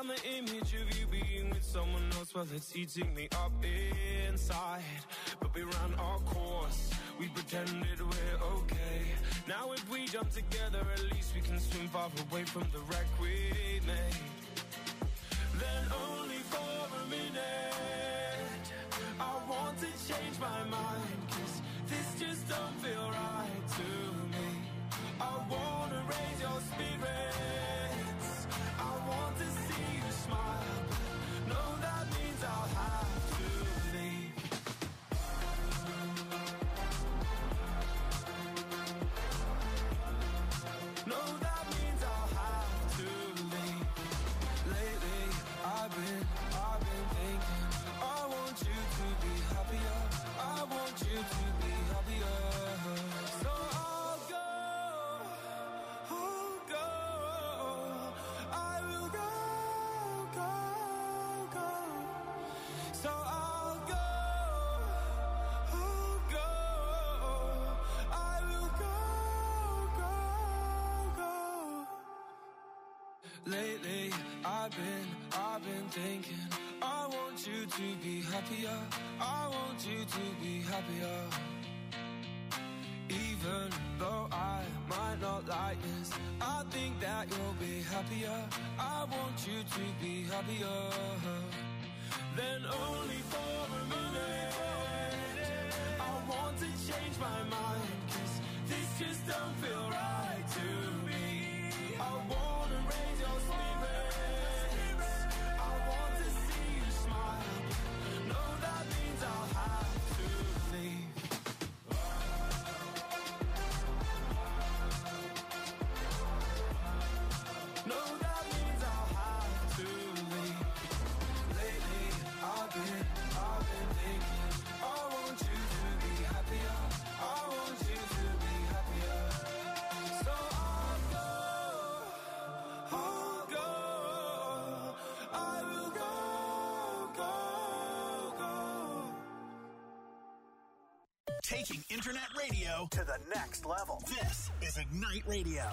And the image of you being with someone else, well, it's eating me up inside. But we ran our course, we pretended we're okay. Now if we jump together, at least we can swim far away from the wreck we made. Then only for a minute, I want to change my mind, 'cause this just don't feel right to me. I wanna raise your spirits, I want to see you smile, but no, that means I'll have to leave. No, that means I'll have to leave. Lately, I've been thinking, I want you to be happier, I want you to be happier. So I'll go, I will go. So I'll go, I will go. Lately, I've been thinking, I want you to be happier, I want you to be happier. Even though I might not like this, I think that you'll be happier, I want you to be happier. Then only for a minute, I want to change my mind, 'cause this just don't feel right to me. I wanna raise your spirits, I want to see you smile, no, that means I'll have to leave. No, that means I'll have to leave. Lately, I've been thinking, I want you to be happier, I want you to be happier. So I'll go, I will go. Taking internet radio To the next level. This is Ignite Radio.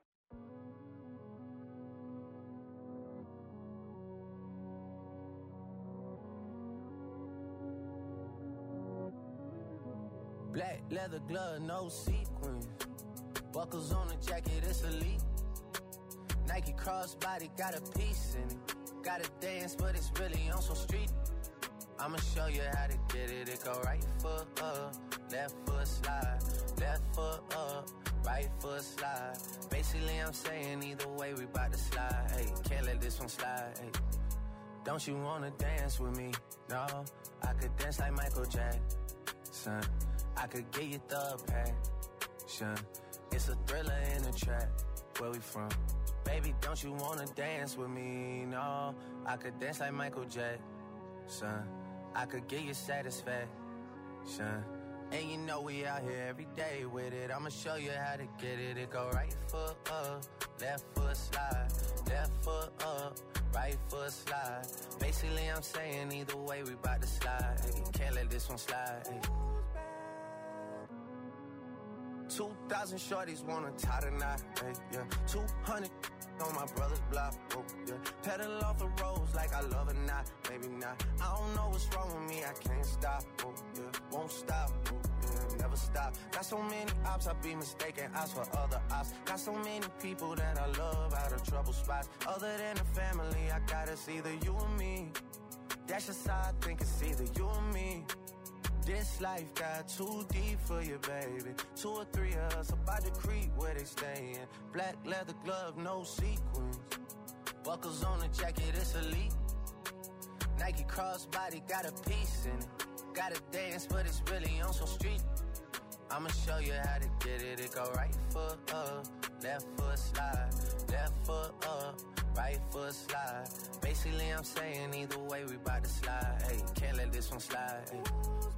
Black leather glove, no sequins. Buckles on the jacket, it's elite. Nike crossbody got a piece in it. Gotta dance, but it's really on some street. I'ma show you how to get it. It go right foot up, left foot slide, left foot up, right foot slide. Basically, I'm saying either way, we bout to slide. Hey, can't let this one slide. Hey. Don't you wanna dance with me? No, I could dance like Michael Jackson. I could get you the passion. It's a thriller in the trap. Where we from? Baby, don't you wanna dance with me? No, I could dance like Michael Jackson. I could get you satisfaction. And you know we out here every day with it. I'ma show you how to get it. It go right foot up, left foot slide, left foot up, right foot slide. Basically, I'm saying either way, we bout to slide. Hey, can't let this one slide. Hey. 2,000 shorties wanna tie the knot, hey, yeah. 200 on my brother's block, oh, yeah. Pedal off the roads like I love it, not, maybe not. I don't know what's wrong with me, I can't stop, oh, yeah. Won't stop, oh, yeah, never stop. Got so many ops, I be mistaken ops for other ops. Got so many people that I love out of trouble spots. Other than the family, I got it's either you or me. That's just how I think it's either you or me. This life got too deep for you, baby. 2 or 3 of us about to creep where they stayin'. Black leather glove, no sequins. Buckles on the jacket, it's elite. Nike crossbody got a piece in it. Gotta dance, but it's really on some street. I'ma show you how to get it. It go right foot up, left foot slide, left foot up, right foot slide. Basically, I'm saying either way, we bout to slide. Hey, can't let this one slide. Hey.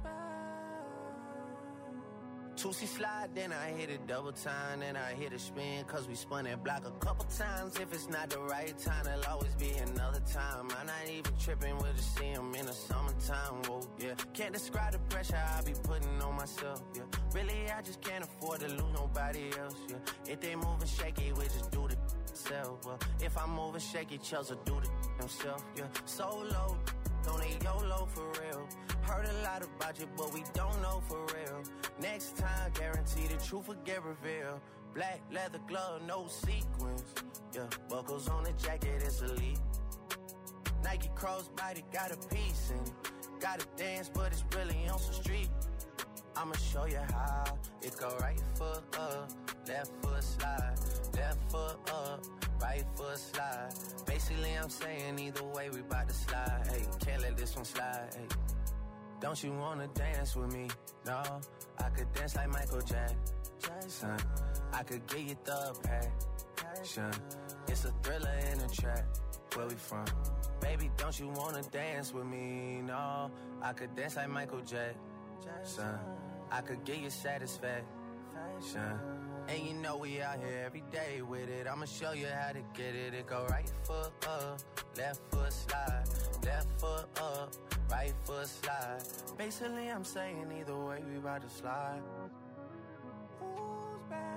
2C slide, then I hit it double time, then I hit a spin, 'cause we spun that block a couple times. If it's not the right time, there'll always be another time. I'm not even tripping, we'll just see him in the summertime, whoa, yeah. Can't describe the pressure I be putting on myself, yeah. Really, I just can't afford to lose nobody else, yeah. If they moving shaky, we just do the myself. Well, if I'm moving shaky, Chelsea do the himself. Yeah, solo, don't need YOLO for real. Heard a lot about you, but we don't know for real. Next time, guarantee the truth will get revealed. Black leather glove, no sequins. Yeah, buckles on the jacket, it's elite. Nike crossbody got a piece in it. Gotta dance, but it's really on some street. I'ma show you how. It go right foot up, left foot slide. Left foot up, right foot slide. Basically, I'm saying either way, we bout to slide. Hey, can't let this one slide. Hey, don't you wanna dance with me? No, I could dance like Michael Jackson. I could get you the passion. It's a thriller in a track. Where we from? Baby, don't you wanna dance with me? No, I could dance like Michael Jackson. I could get you satisfaction. And you know we out here every day with it. I'ma show you how to get it. It go right foot up, left foot slide. Left foot up, right foot slide. Basically, I'm saying either way, we about to slide. Who's back?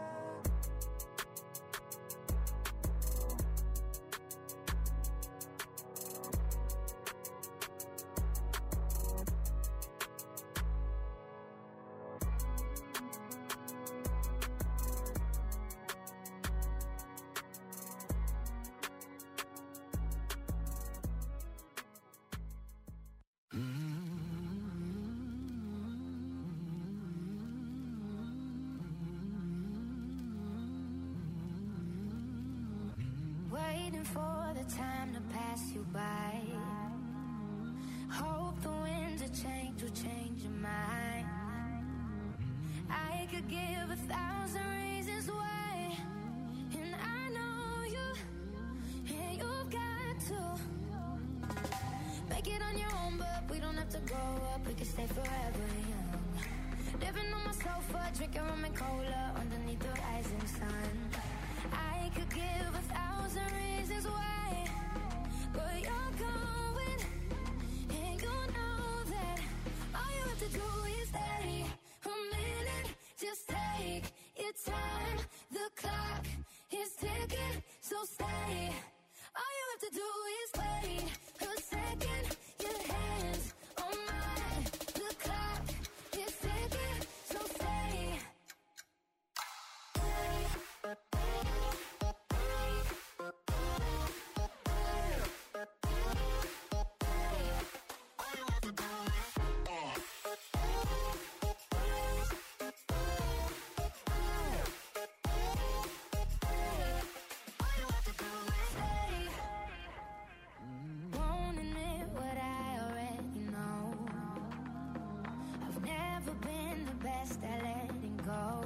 Waiting for the time to pass you by. Hope the winds of change will change your mind. I could give 1,000 reasons why, and I know you, and you've got to make it on your own, but we don't have to grow up, we can stay forever young. Living on my sofa, drinking rum and cola underneath the rising sun. I could give 1,000 reasons why, but you're going, and you know that all you have to do is stay a minute. Just take your time. The clock is ticking, so stay. All you have to do is wait a second. Your hands on mine. The clock is ticking, so stay. Won't admit what I already know. I've never been the best at letting go.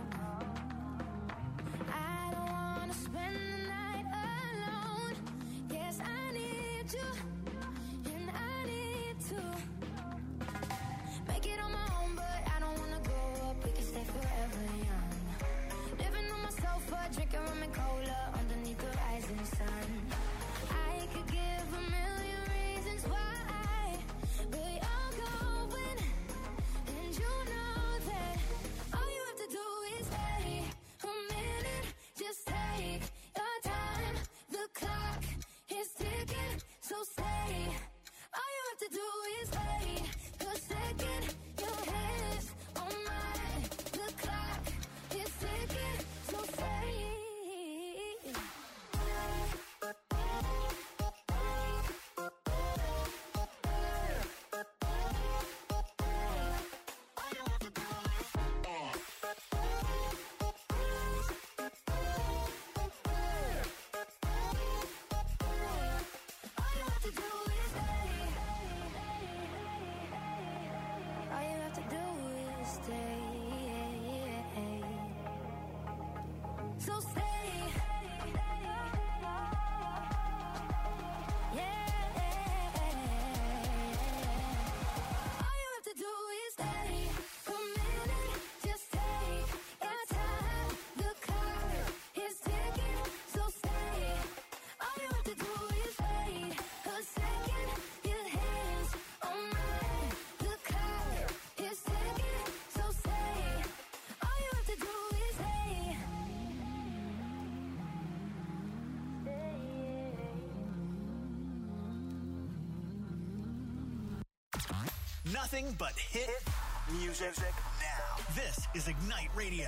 I don't wanna spend the night alone. Yes, I need you, and I need to make it on my own, but I don't wanna grow up, we can stay forever young. Living on my sofa, drinking rum and cola underneath the rising sun. I could give 1,000,000 reasons why, but you're going, and you know that all you have to do is stay a minute. Just take your time. The clock is ticking, so stay. All you have to do is wait a second. Your hands on mine. The clock is ticking, so stay. All Nothing but hit music now. This is Ignite Radio.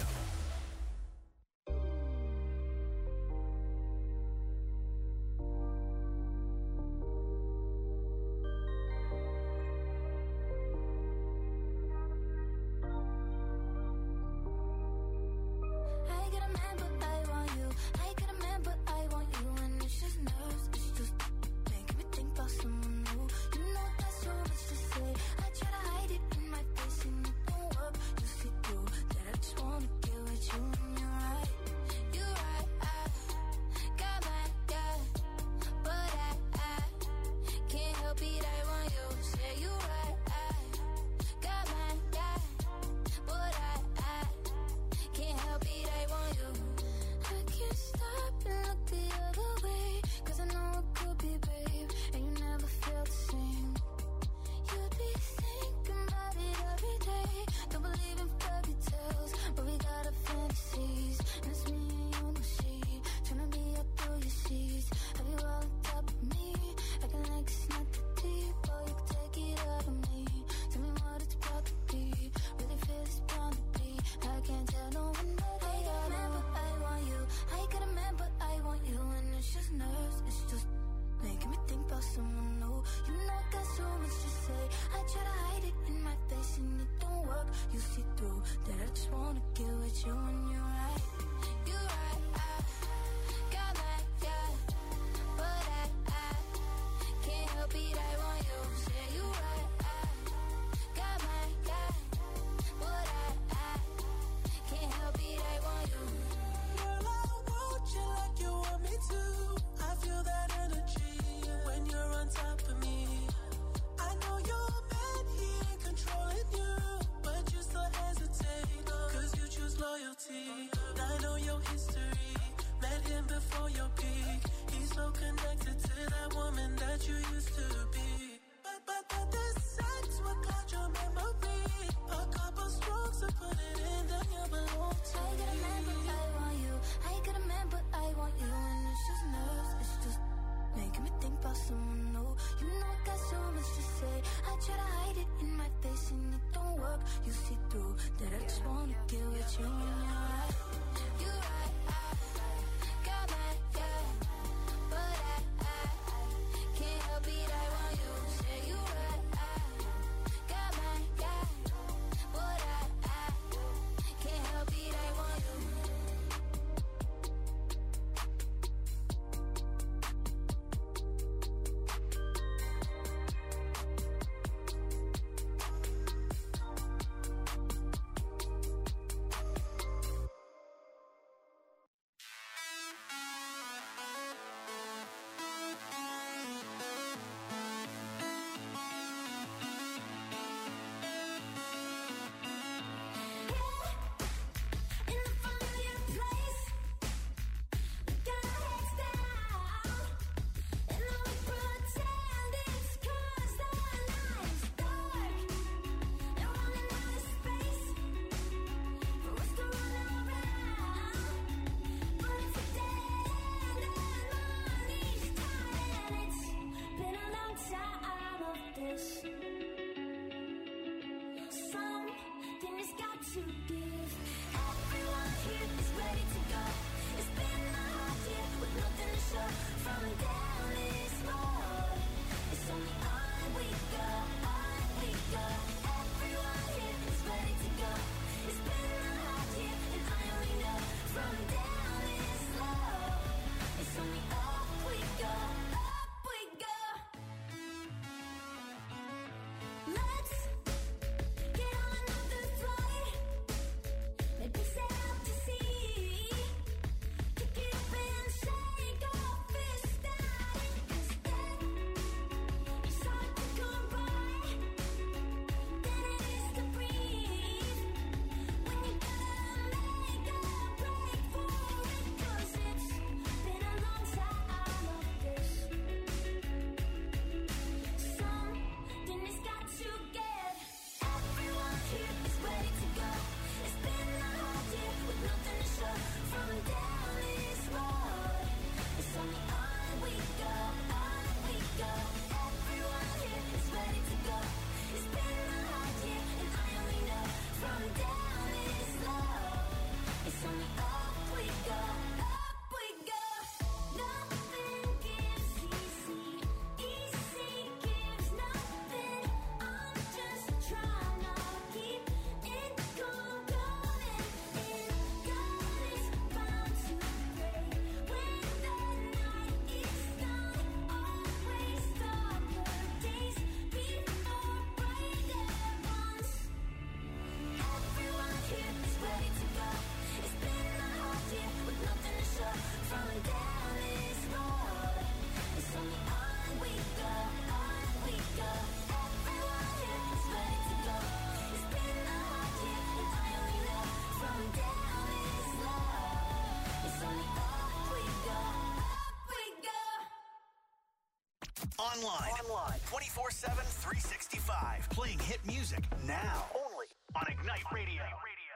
Online. 24/7, 365. Playing hit music now. Only on Ignite Radio.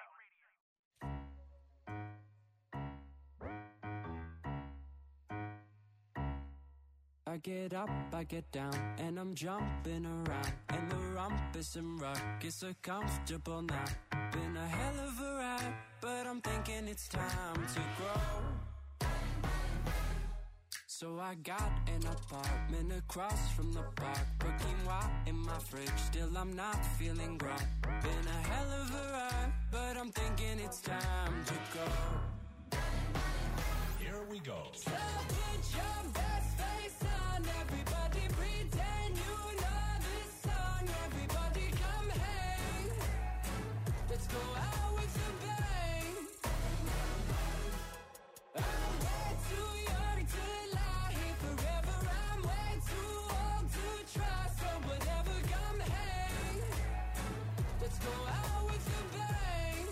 I get up, I get down, and I'm jumping around. And the rumpus and ruckus are comfortable now. Been a hell of a ride, but I'm thinking it's time to grow. So I got an apartment across from the park. Put quinoa in my fridge, still I'm not feeling grown. Been a hell of a ride, but I'm thinking it's time to go. Here we go. So put your best face on, everybody pretend you know this song. Everybody come hang, let's go out with a bang. I'm way too young to lie here forever. I'm way too old to try, so whatever, come hang, let's go out with a bang.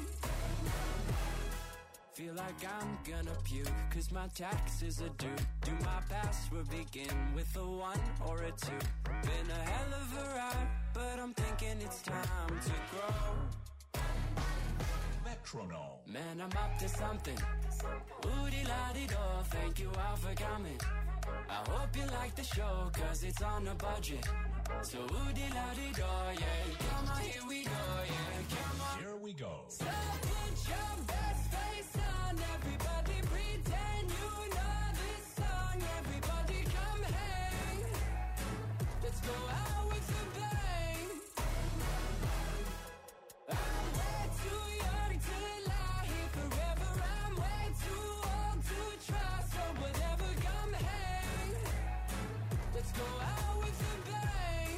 Feel like I'm gonna puke, cause my taxes are due. Do my password begin with a 1 or a 2? Been a hell of a ride, but I'm thinking it's time to grow. Metronome. Man, I'm up to something. Oodie-la-dee-do, thank you all for coming. I hope you like the show, cause it's on a budget. So oodie-la-dee-do, yeah, come on, here we go, yeah, come on. Here we go. So put your best face on, everybody pretend you know this song. Everybody come hang, let's go out with a bang. I'm way too young to lie here forever. I'm way too old to try, so whatever, come hang, let's go out with a bang.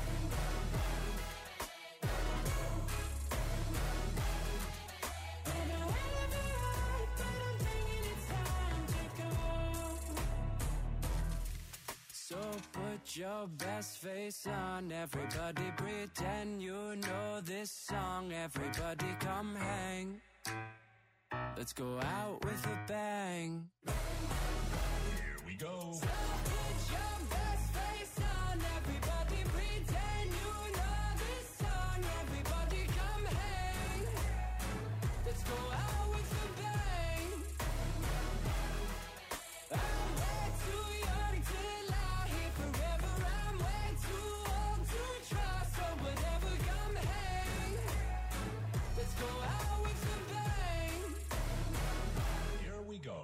Been a hell of a ride, but I'm thinking it's time to go. So put your best face on, everybody pretend you know this song. Everybody come hang, let's go out with a bang. Here we go. So put your best face on, everybody pretend you know this song. Everybody come hang, let's go out with a bang. I'm way too young to lie here forever. I'm way too old to try, so whatever, come hang, let's go out with a bang. Here we go.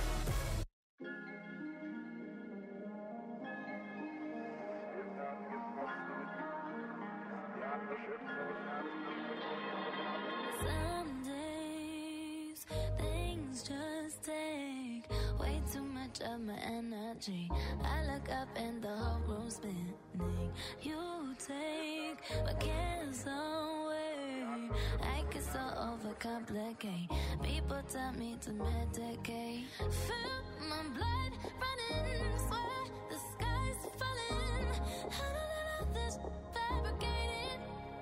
Some days things just take way too much of my energy. I look up and the whole room's spinning. You take my cares away. I get so overcomplicate. People tell me to medicate. Feel my blood running, swear the sky's falling. How did all of this fabricated?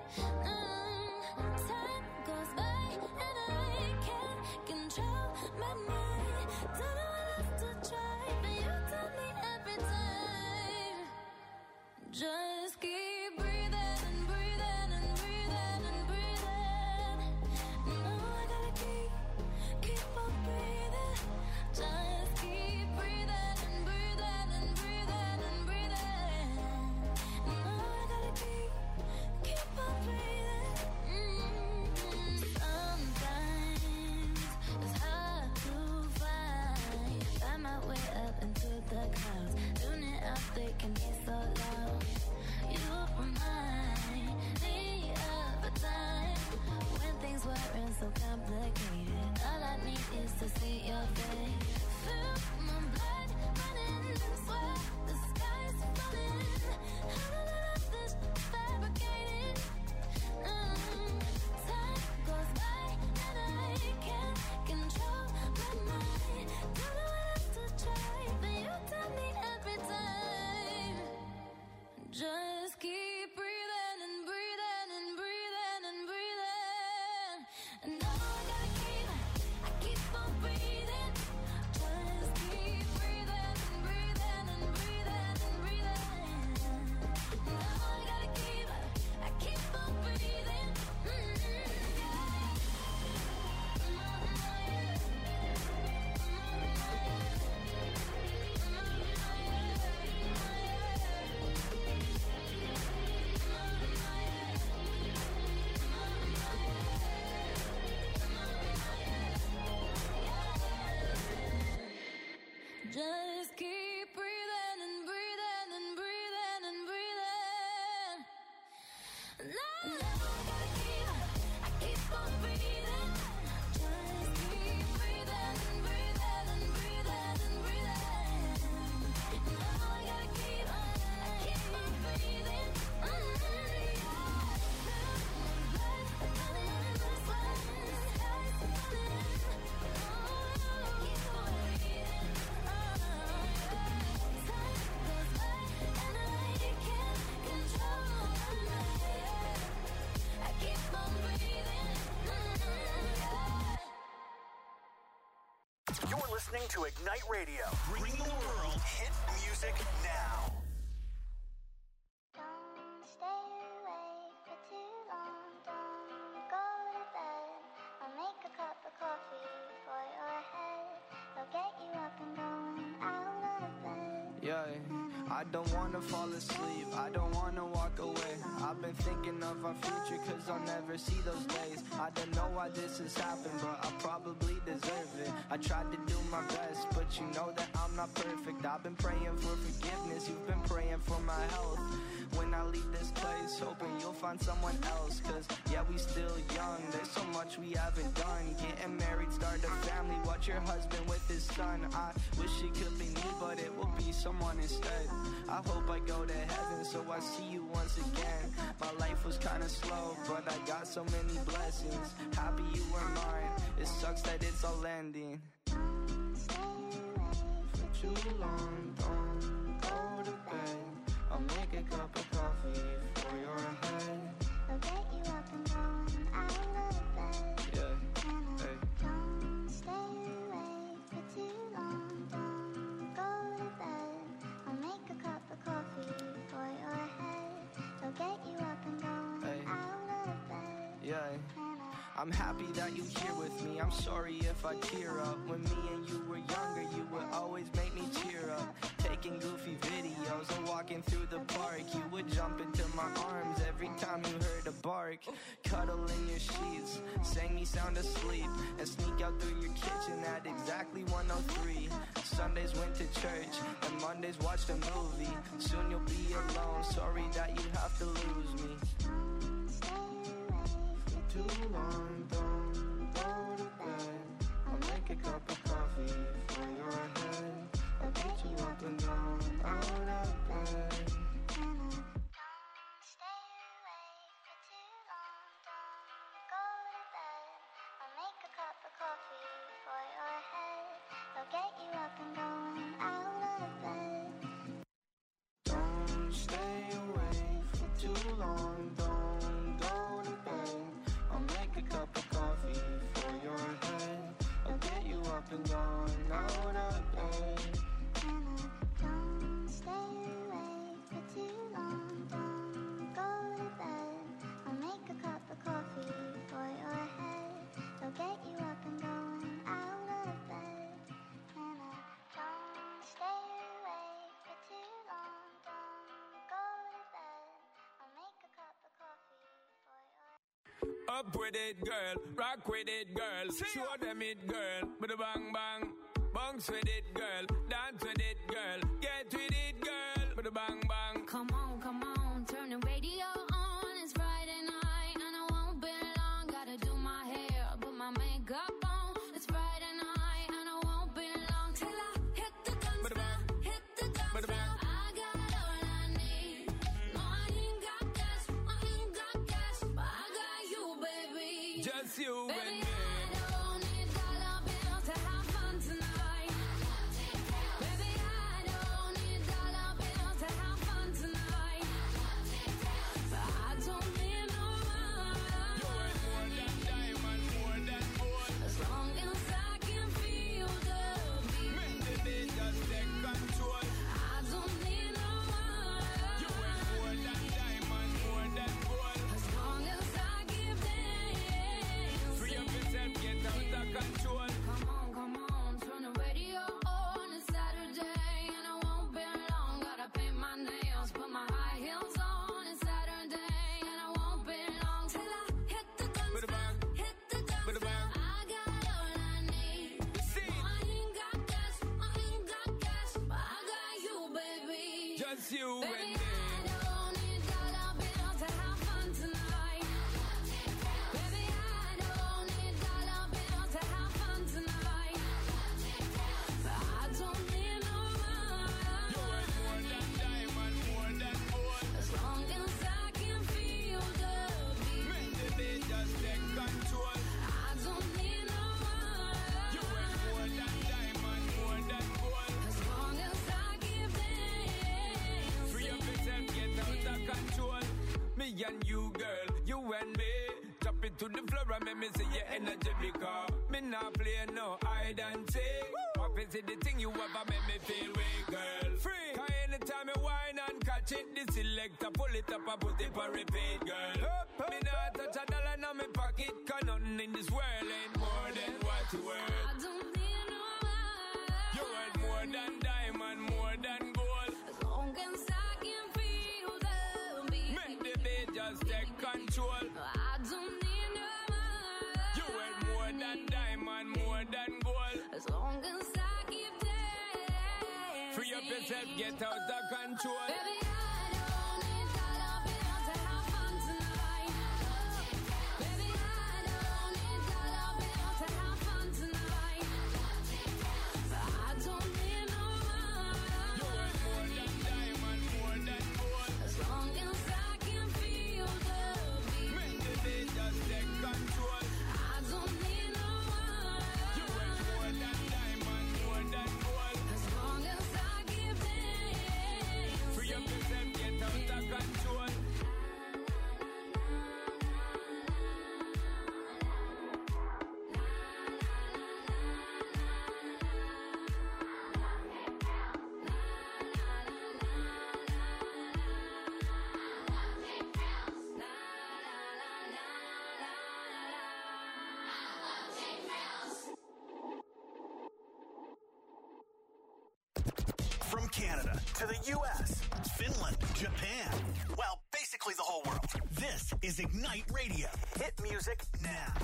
Time goes by and I can't control my mind. Don't know what else to try, but you tell me every time. Just keep breathing and breathing and breathing and breathing. No, I gotta keep on breathing. Just keep breathing and breathing and You're listening to Ignite Radio, bringing the world hit music now. Don't stay awake for too long. Don't go to bed. I'll make a cup of coffee for your head. I'll get you up and going out of bed. Yeah, I don't wanna fall asleep, I don't wanna walk away. I've been thinking of our future cause I'll never see those days. I don't know why this has happened, but I probably deserve it. I tried to do my best, but you know that I'm not perfect. I've been praying for forgiveness, you've been praying for my health. When I leave this place, hoping you'll find someone else. Cause yeah, we still young, there's so much we haven't done. Getting married, start a family, watch your husband with his son. I wish it could be me, but it will be someone instead. I hope I go to heaven, so I see you once again. My life was kinda slow, but I got so many blessings. Happy you were mine, it sucks that it's all ending. For too long, don't go to bed. I'll make a cup of coffee for your head. I'll get you up and going out of bed. Yeah, hey. Don't stay awake for too long. Don't go to bed. I'll make a cup of coffee for your head. I'll get you up and going out of bed. Yeah. I'm happy that you're here with me. I'm sorry if I tear up. When me and you were younger, you would always make me cheer up. Taking goofy videos and walking through the park. You would jump into my arms every time you heard a bark. Cuddle in your sheets, sang me sound asleep, and sneak out through your kitchen at exactly 1:03. Sundays went to church, and Mondays watched a movie. Soon you'll be alone, sorry that you have to lose me. Too long, don't go to bed. I'll make a cup of coffee for your head. I'll get you up and down, out of bed. Don't stay awake for too long. Don't go to bed. I'll make a cup of coffee for your head. I'll get you up and going out of bed. Don't stay awake for too long, don't go to bed. I'll make a cup of coffee for your head. I'll get you up and going out of bed. Don't stay awake for too long. Don't go to bed. I'll make a cup of coffee for your head. I'll get you up and going out of bed. Don't stay awake for too long. Don't go to bed. I'll make a cup of coffee for your Up with it, girl. Rock with it, girl. Show them it, girl. With a bang bang. Bounce with it, girl. Dance with it, girl. Get with it, girl. With a bang bang. Come on, turn the radio on. It's Friday night and I won't be long. Gotta do my hair, put my makeup on. It's Friday night and I won't be long till I hit the dance floor, hit the dance floor. I got all I need. No, I ain't got cash, but I got you, baby. Just you and Baby, me. I don't need dollar bills to have fun tonight. Baby, I don't need dollar bills to have fun tonight. But I don't need no You're money. more than diamond, more than gold. As long as I can feel the beat. Make the day just take control. I don't need no You're money. more than diamond, more than gold. As long as I give dance. Free up yourself, get out of control. Come on, turn the radio on. It's Saturday and I won't be long. Gotta paint my nails, put my high heels on. It's Saturday and I won't be long till I hit the dance With a floor, bang. hit the dance With a floor. bang. I got all I need. See, No, I ain't got cash, but I got you, baby. just you and Baby, me. I don't need dollar bills to have fun tonight. Baby, I don't need dollar bills to have fun tonight. But I don't need no You're money. more than diamond, more than gold. As long as I can feel the beat. Make the day just take control. I don't need no You're money. more than diamond, more than gold. As long as I give dance. Free up yourself, get out of control. Me and you, girl, you and me. Drop drop it to the floor and make me see your energy because me not play no hide and seek. What is it the thing you ever make me feel weak, girl? Free. Cause anytime I whine and catch it, the selector pull it up and put it for repeat, girl. Me not touch a dollar in my pocket, cause nothing in this world ain't more than what you worth. I don't need no man. You worth more than diamond, more than gold. As long as I can feel the beat. Make the beat just take control. I don't need no man. You worth more than diamond, more than gold. As long as I keep dancing. Free up yourself, get out of control. Baby, I don't need dollar bills to have fun tonight. Baby, I don't need dollar bills to have fun tonight. I don't need no man. You worth more than diamond, more than gold. As long as I can feel the beat. Make the beat just take control. I don't need no You worth man. more than diamond, more than gold. As long as I keep dancing. Free up yourself, get out of control. From Canada to the U.S., Finland, Japan, well, basically the whole world. This is Ignite Radio. Hit music now.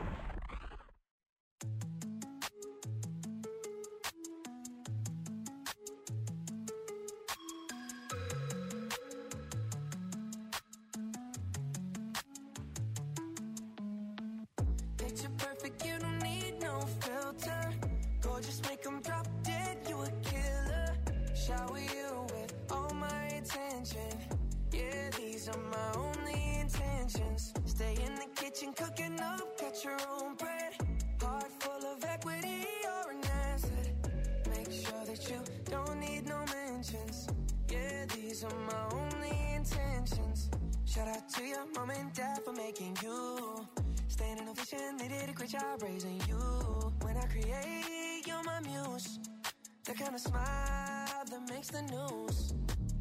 Picture perfect, you don't need no filter. Gorgeous, make 'em drop dead, you a killer. Shower you with all my attention. Yeah, these are my only intentions. Stay in the kitchen, cooking up, got your own bread. Heart full of equity, you're an asset. Make sure that you don't need no mentions. Yeah, these are my only intentions. Shout out to your mom and dad for making you. Standing ovation, they did a great job raising you. When I create, you're my muse. The kind of smile that makes the news.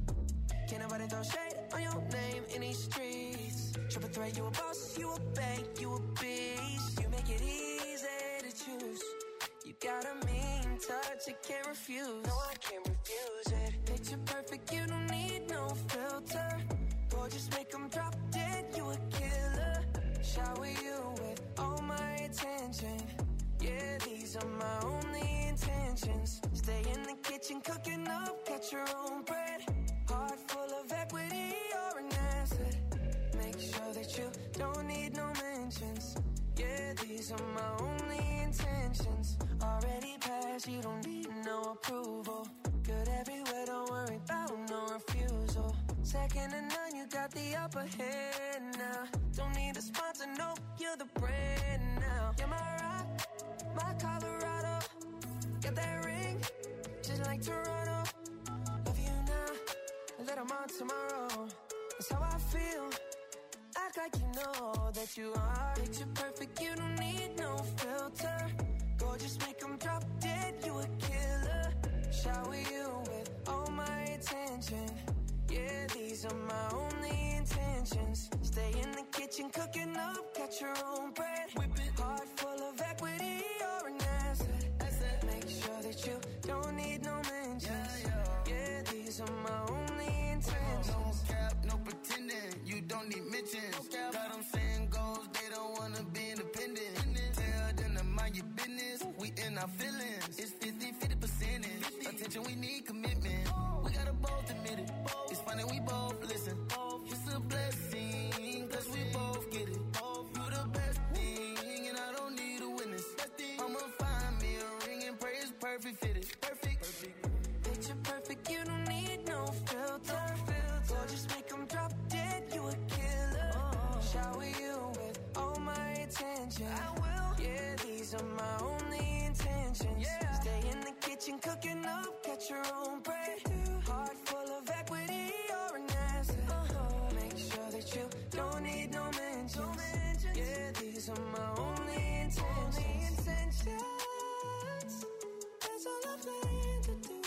Can't nobody throw shade on your name in these streets. Triple threat, you a boss, you a bank, you a beast. You make it easy to choose. You got a mean touch, you can't refuse. No, I can't refuse it. Picture perfect, you don't need no filter. Gorgeous, make 'em drop dead, you a killer. Shower you with all my attention. Yeah, these are my only intentions. Stay in the kitchen, cooking up, got your own bread. Heart full of equity, you're an asset. Make sure that you don't need no mentions. Yeah, these are my only intentions. Already passed, you don't need no approval. Good everywhere, don't worry about no refusal. Second to none, you got the upper hand now. Don't need a sponsor, no, you're the brand now. You're my rock, my Colorado. Got that ring, just like Toronto. Love you now, let 'em on tomorrow. That's how I feel. Act like you know that you are. Picture perfect, you don't need no filter. Gorgeous, make 'em drop dead, you a killer. Shower you with all my attention. Yeah, these are my only intentions. Stay in the kitchen, cooking up, got your own bread. Whip it. Heart full of equity, you're an asset. Make sure that you don't need no mentions. Yeah, these are my only intentions. No cap, no pretending, you don't need mentions. Got them saying goals, they don't wanna be independent. Tell them to mind your business, we in our feelings. It's 50% attention, we need commitment. We gotta both admit it. It's funny, we both listen. It's a blessing, cause we both get it. You the best thing, and I don't need a witness. I'ma find me a ring and pray it's perfect fitted. Perfect. Picture perfect, you don't need no filter. Gorgeous, make 'em drop dead, you a killer. Shower you with all my attention. I will. Yeah, these are my only intentions. Stay in the kitchen, cooking up, got your own bread. Heart full of equity, you're an asset. Make sure that you don't need no mentions. Yeah, these are my only intentions. That's all I plan to do.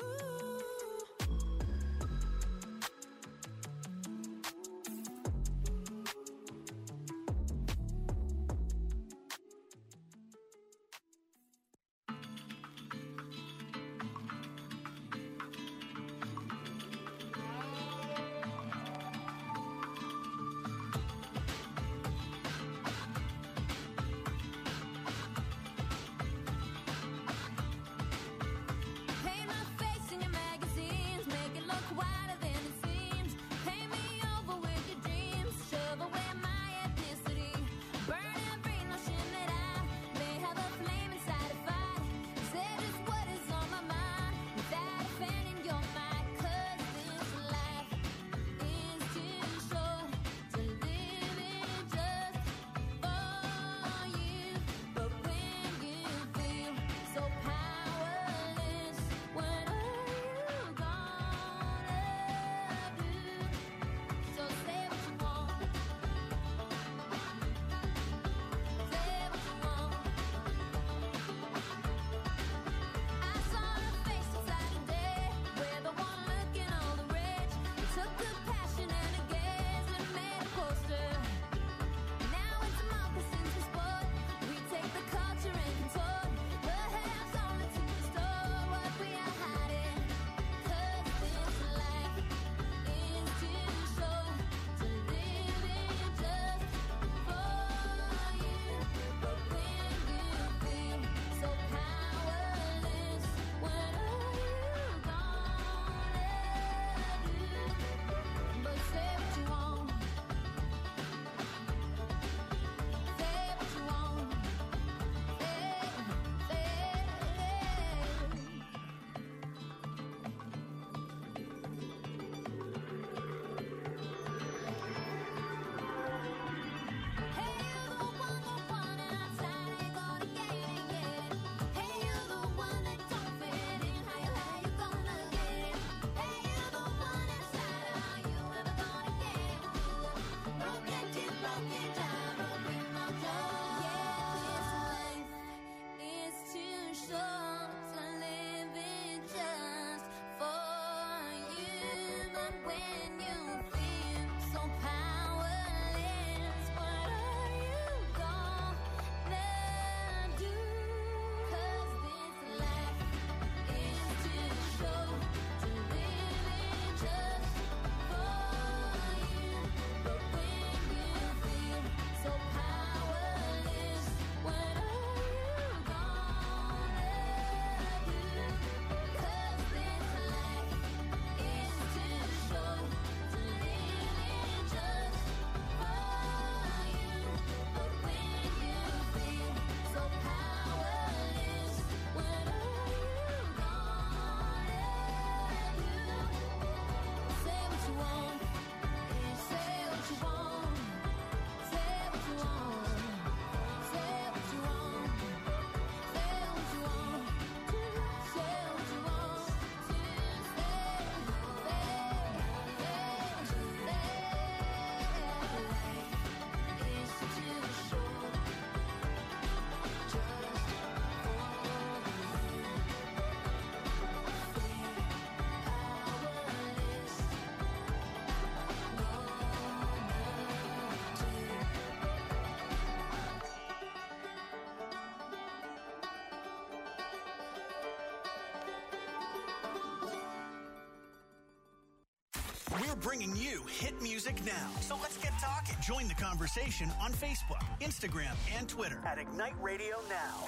We're bringing you hit music now. So let's get talking. Join the conversation on Facebook, Instagram, and Twitter at Ignite Radio Now.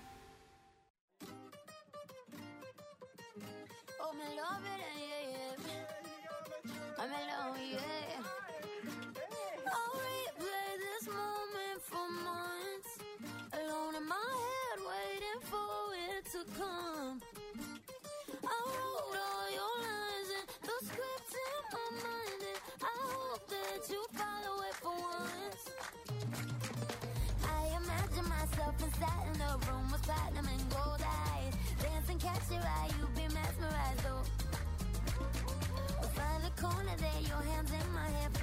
Oh, me love it, yeah. I'm alone, yeah. I'll replay this moment for months. Alone in my head, waiting for it to come. I wrote all your lines and the script in my mind, and I hope that you follow it for once. I imagine myself inside in a room with platinum and gold eyes. Dance and catch your eye, you be mesmerized, though. We'll find a corner there, your hands in my hair,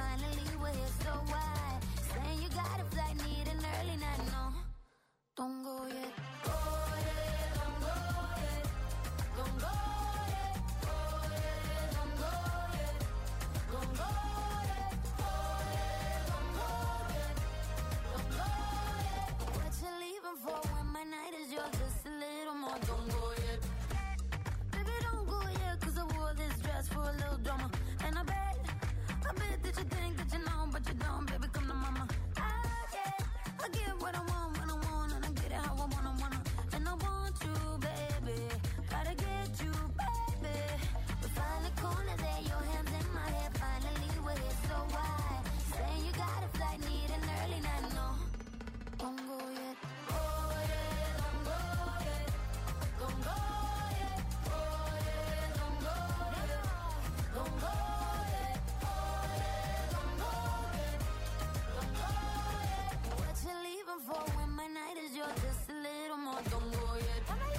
that you know, but you don't, baby, come to mama. I get what I want when I want, and I get it how I wanna. And I want you, baby, gotta get you, baby. We find the corner there, your hands in my hair. Finally we're here, so why? Saying you got a flight, need an early night, no. Don't go yet. Oh yeah, don't go yet. Don't go yet. Oh yeah, don't go yet. Don't go yet. Oh yeah, don't go yet. Don't go yet. What you leaving for when my night is yours? Just a little more. Don't go yet.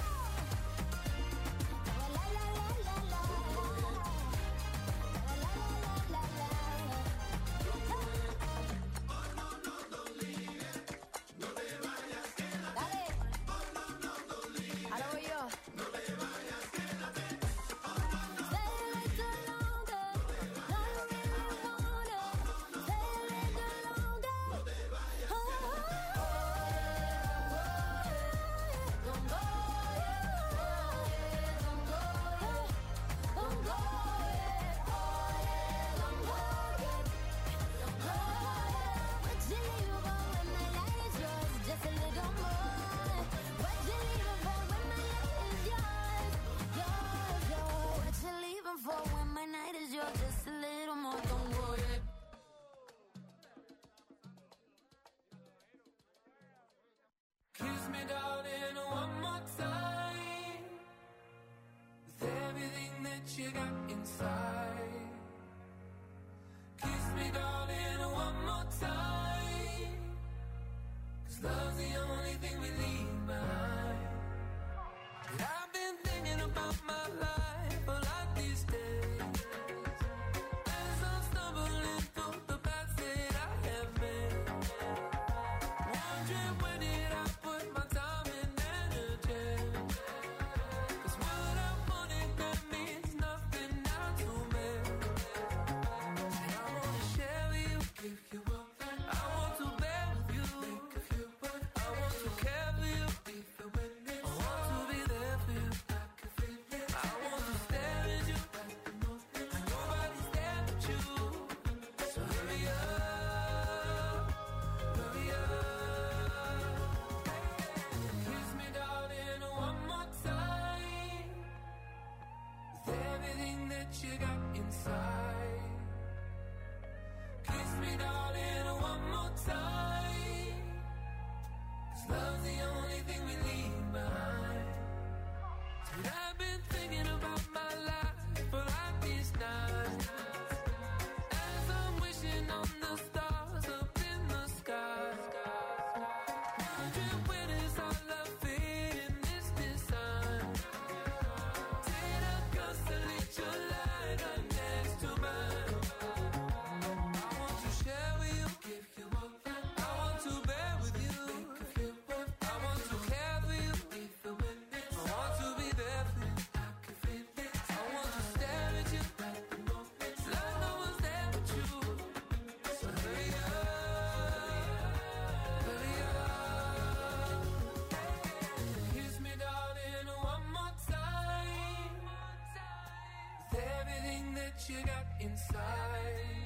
Kiss me, darling, one more time. With everything that you got inside. Kiss me, darling, one more time. 'Cause love's the only thing we leave behind. And I've been thinking about my life a lot these days. As I'm stumbling through the paths that I have made. Wondering where did I put my time and energy? 'Cause what I wanted, that means nothing now to me. And I wanna share with you, give you up. I want to bear with you, make a few words. I want to care for you, be the witness. I want to be there for you, like a feeling. I want to stare at you, like the moment. And nobody's there but you. So hurry up, hurry up. Kiss me, darling, one more time. With everything that you got inside. Kiss me, darling, one more time. 'Cause love's the only thing we leave behind. But I've been thinking about my life for like these nights. As I'm wishing on the stars up in the sky. Wondering where does our love fit in this design? Did I constellate your light right next to mine? I want to share with you, give you up. I want to bear with you, make a few words. I want to care for you, be the witness. I want to be there for you, like a feeling. I want to stare at you, like the moment. Like no one's there but you. So hurry up, hurry up. Kiss me, darling, one more time. With everything that you got inside.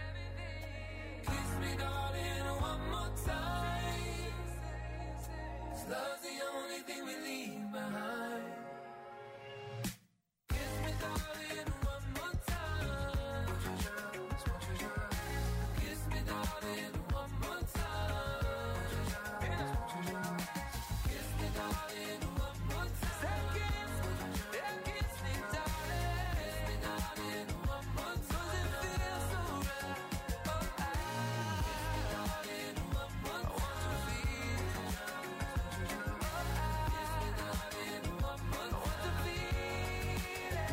Kiss me, darling, one more time. 'Cause love's the only thing we leave behind. Kiss me, darling, one more time. Kiss me, darling, one more time. Kiss me, darling, one more time. Kiss me, darling. Kiss me, darling, one more time. 'Cause it feels so right. Oh, darling, one more time. I want to feel. Kiss me, darling, one more time. I want to feel it.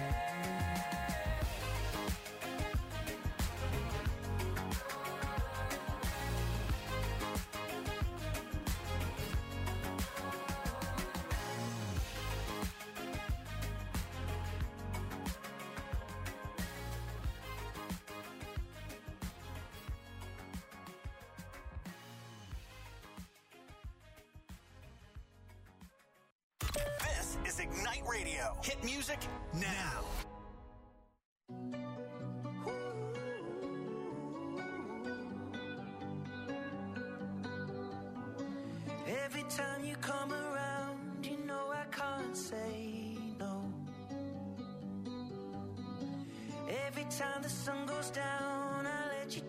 This is Ignite Radio. Hit music now.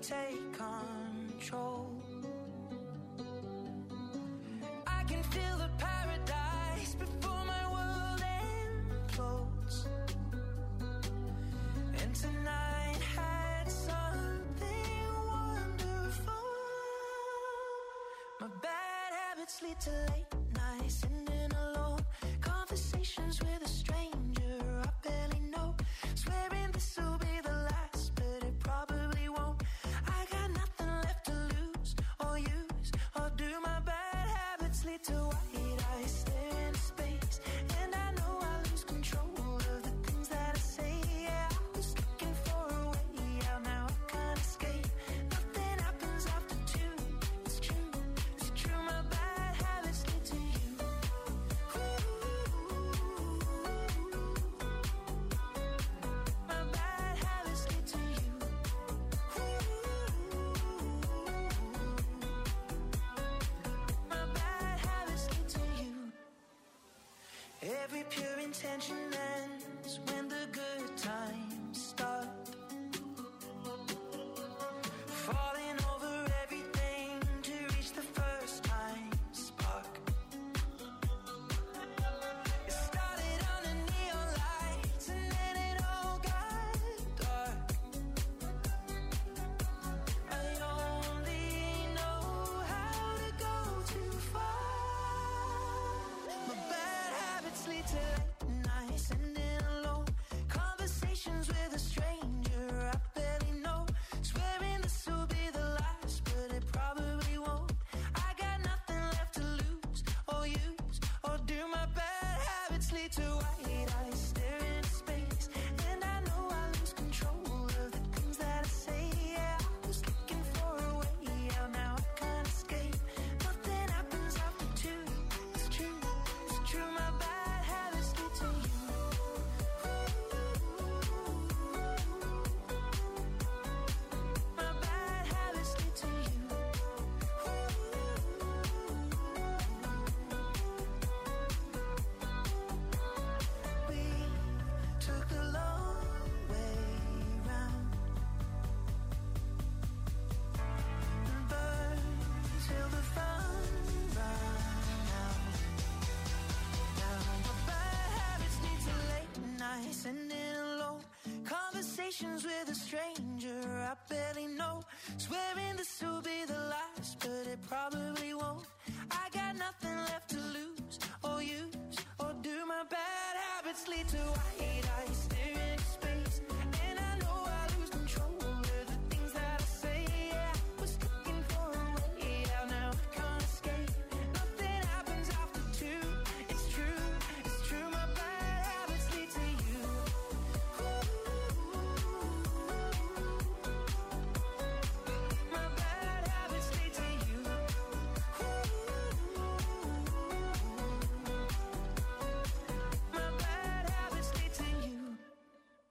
take control. I can feel the paradise before my world implodes. And tonight had something wonderful. My bad habits lead to late nights, sitting alone, conversations with a stranger I barely know, swearing this will be the last, but it probably won't. I got nothing left to lose or use, or do my bad habits lead to white eyes staring into space, and I know I lose control of the things that I say. Yeah, I was looking for a way out, now I can't escape. Nothing happens after two. It's true, it's true. My bad habits lead to you. My bad habits lead to you. My bad habits lead to you. Every pure intention ends when the good times start. Falling over everything to reach the first time spark. It started on the neon lights and then it all got dark. I only know how to go too far. My bad habits lead to late nights, ending alone, conversations with a stranger I barely know, swearing this will be the last, but it probably won't. I got nothing left to lose or use, or do. My bad habits lead to white eyes staring into space, and I know I lose control of the things that I say. Yeah, I was looking for a way out, now I can't escape. Nothing happens after two. It's true, it's true. My bad habits lead to you. My bad habits lead to you. We took the long way round and burned till the fun ran out. Now my bad habits lead to late nights, ending alone, conversations with a stranger I barely know, swearing this will be the last, but it probably won't. I got nothing left to lose or use, or do. My bad habits lead to white eyes staring into space, and I know I lose control of the things that I say. Yeah, I was looking for a way out, now I can't escape. Nothing happens after two. It's true, it's true. My bad habits lead to you. My bad habits lead to you. My bad habits lead to you.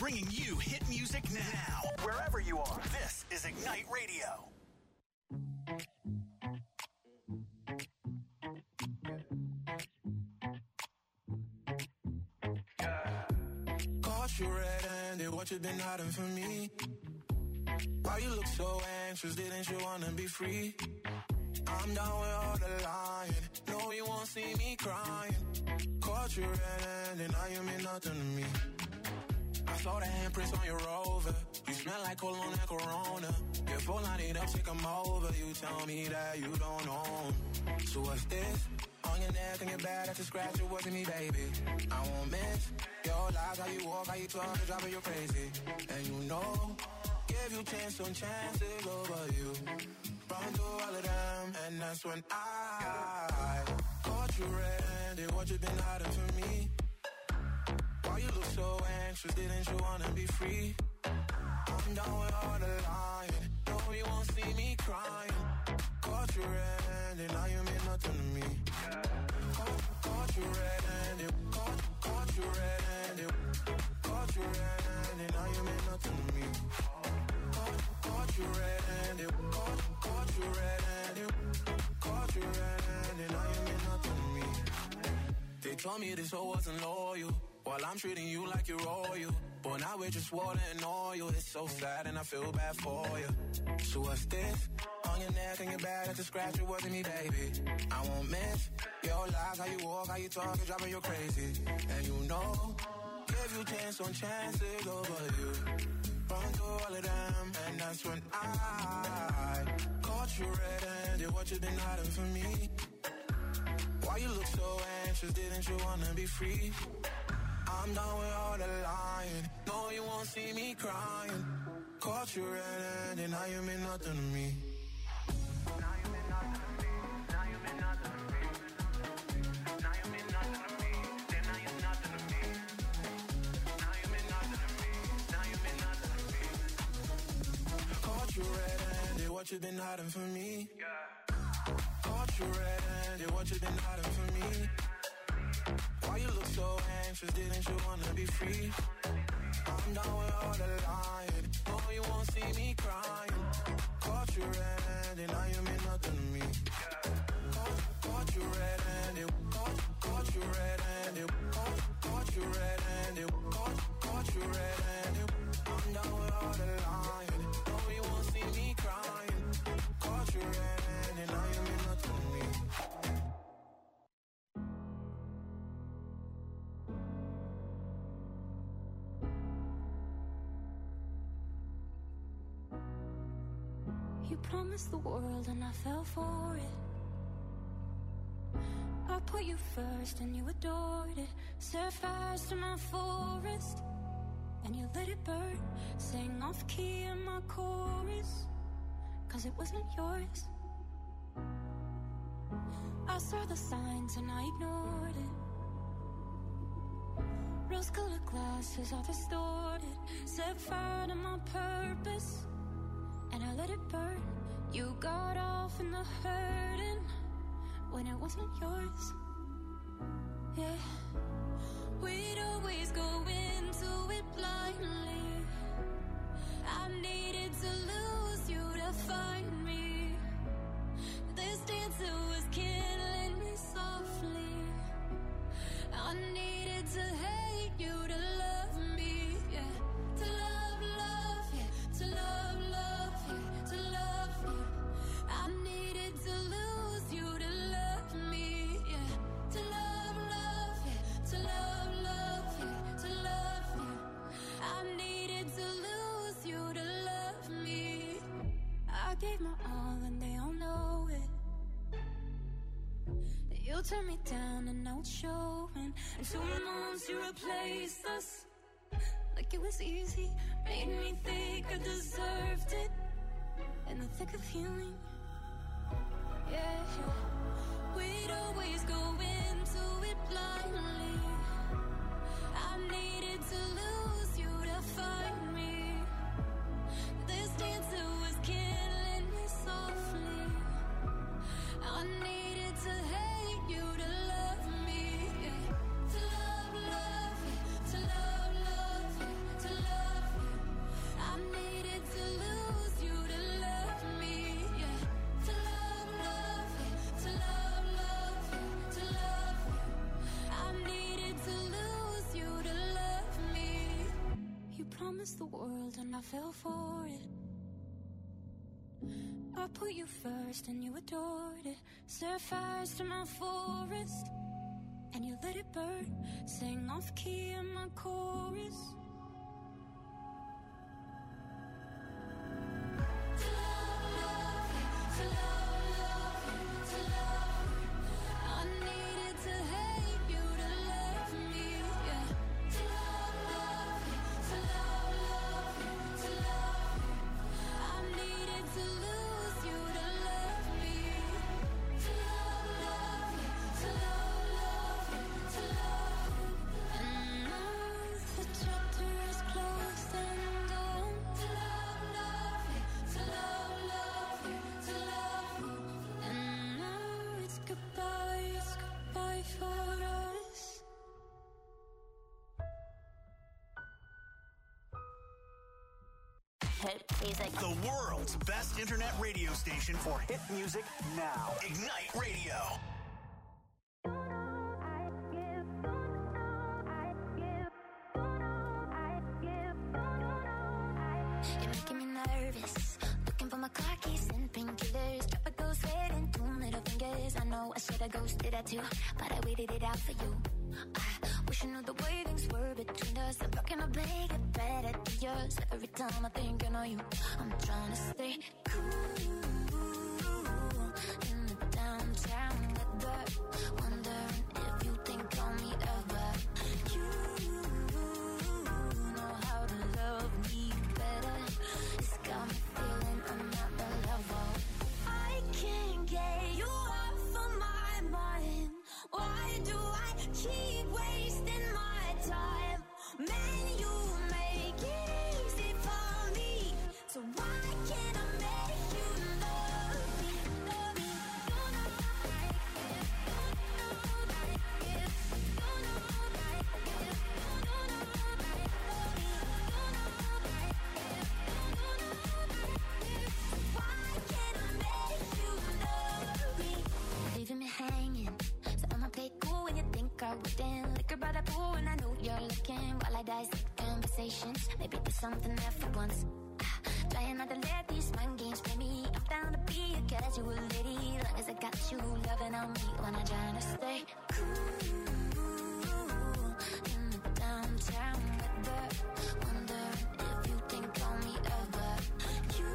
bringing you hit music now. Wherever you are, this is Ignite Radio. Caught you red-handed, what you been hiding from me? Why you look so anxious, didn't you wanna be free? I'm down with all the lying, no you won't see me crying. Caught you red-handed, now you mean nothing to me. I saw the handprints on your Rover, you smell like cologne and Corona. Your phone line it up, take 'em over, you tell me that you don't know 'em. So what's this? On your neck and your back, that's a scratch, it wasn't me, baby. I won't miss your lies, how you walk, how you talk, it's driving you crazy. And you know, give you chance on chances over you. Run through all of them, and that's when I caught you red-handed, what you been hiding from me? Why you look so anxious, didn't you wanna be free? I'm down with all the lying, no you won't see me crying. Caught you red-handed, now you mean nothing to me. Caught you red-handed, caught you red-handed, caught you red-handed, now you mean nothing to me. Caught you red-handed, caught you red-handed, caught you red-handed, now you mean nothing to me. They told me this hoe wasn't loyal, while I'm treating you like you're royal. But now we're just water and oil, it's so sad and I feel bad for you. So what's this? On your neck and your back, that's a scratch, it wasn't me, baby. I won't miss your lies, how you walk, how you talk, it's driving you crazy. And you know, give you chance on chances over you. Run through all of them, and that's when I caught you red-handed, what you been hiding from me? Why you look so anxious, didn't you wanna be free? I'm done with all the lying, no you won't see me crying. Caught you red-handed, now you mean nothing to me. Now you mean nothing to me, now you mean nothing to me. Now you mean nothing to me, then now you're nothing to me. Now you mean nothing to me, now you mean nothing to me. Caught you red-handed, what you been hiding from me? Caught you red-handed, what you been hiding from me? Why you look so anxious, didn't you wanna be free? I'm down with all the lying, no you won't see me crying. Caught you red-handed, now you mean nothing to me. Caught you red-handed, caught you red-handed, caught you red-handed, caught you red-handed. I'm down with all the lying, no you won't see me crying. Caught you red-handed, now you mean nothing to me. You promised the world and I fell for it. I put you first and you adored it. Set fires to my forest and you let it burn. Sang off key in my chorus, cause it wasn't yours. I saw the signs and I ignored it. Rose-colored glasses are distorted. Set fire to my purpose and I let it burn. You got off in the hurting when it wasn't yours. Yeah, we'd always go into it blindly. I needed to lose you to find me. This dancer was killing me softly. I needed to hate you to love me. Yeah, to love, yeah, to love, yeah, to love you. I needed to lose you to love me. Yeah, to love, yeah, to love, yeah, to love you. I needed to lose you to love me. I gave my all and they all know it. You turned me down and now it's showing. And 2 months you replaced us like it was easy. Made me think I deserved it in the thick of healing. Yeah, we'd always go into it blindly. I needed to lose you to find me. This dancer was killing me softly. I needed to hate you to love me. Yeah. To love, yeah. To love, yeah. To love. I fell for it. I put you first and you adored it. Set fires to my forest and you let it burn. Sang off key in my chorus. To love you, to love you, to love you. I needed to hate you to love me, yeah. To love you, to love you, to love you. I needed to lose you to love me. To love you, to love you, to love you. And now the chapter is closed and done. To love you, to love you, to love you. And now it's goodbye for us. Hit music. The world's best internet radio station for hit music now. Ignite Radio. You're making me nervous. Looking for my car keys and painkillers. Drop a ghost head and 2 middle fingers. I know I should have ghosted that too, but I waited it out for you. I wish I knew the way things were between us. I'm rocking my bag, get better to yours. Every time I think I know you, I'm trying to stay cool in the downtown weather. Wondering if you think on me ever. You know how to love me better. It's got me feeling I'm not the level. I can't get you off of my mind. Why do I keep wasting my time? Man, you make it easy for me. So why can't I make you love me? Love me. You know I get, you know I get, you know I get, you know I get, love me. You know I get, you know I get. Why can't I make you love me? Leaving me hanging. So I'ma play cool when you think I wouldn't. Liquor by the pool and I know you're looking. While I dissect conversations, maybe there's something there for once. Trying not to let these mind games play me. I'm down to be a casual lady, long as I got you loving on me. When I'm trying to stay cool in the downtown weather. Wondering if you think on me ever. You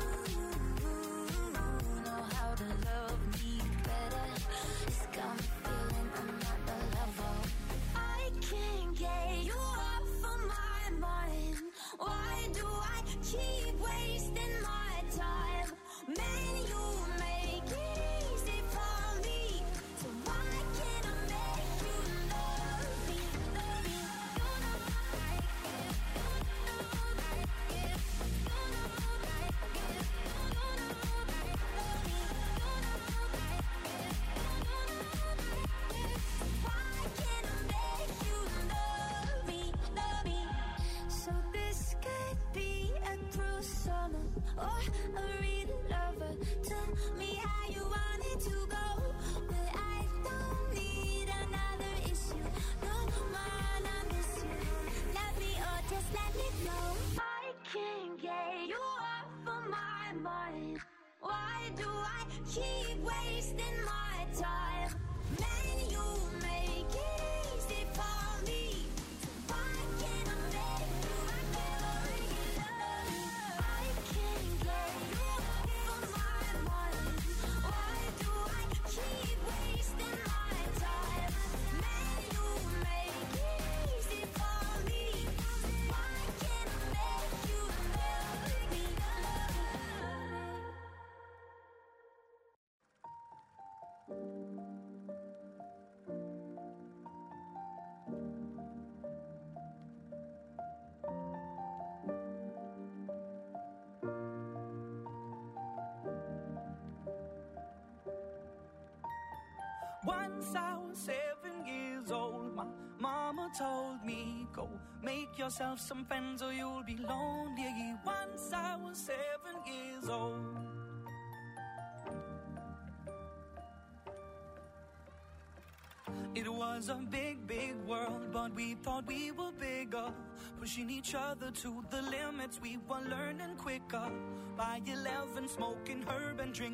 know how to love me better. It's got me feeling I'm not the level. I can't get you off of my mind. Why do I keep wasting my time? Man, you make it easy for me. So why can't I make you love me? Love me. You know I get, you know I get, you know I get, you know I get, love me. You know I get, you know I get. Why can't I make you love me? Love me. So this could be a cruel summer or a real lover. Tell me how you want it to go, but I don't need another issue. No, man, I miss you. Love me or just let me go. I can't get you off of my mind. Why do I keep wasting my time? Man, you make it easy for me. So why can't I make you love me? I can't get you off of my mind. Why do I keep wasting my time? Man, you make it easy for me. So why can't I make you love me? Once I was 7 years old, my mama told me, go make yourself some friends or you'll be lonely. Once I was 7 years old. It was a big, big world, but we thought we were bigger. Pushing each other to the limits, we were learning quicker. By 11, smoking herb and drinking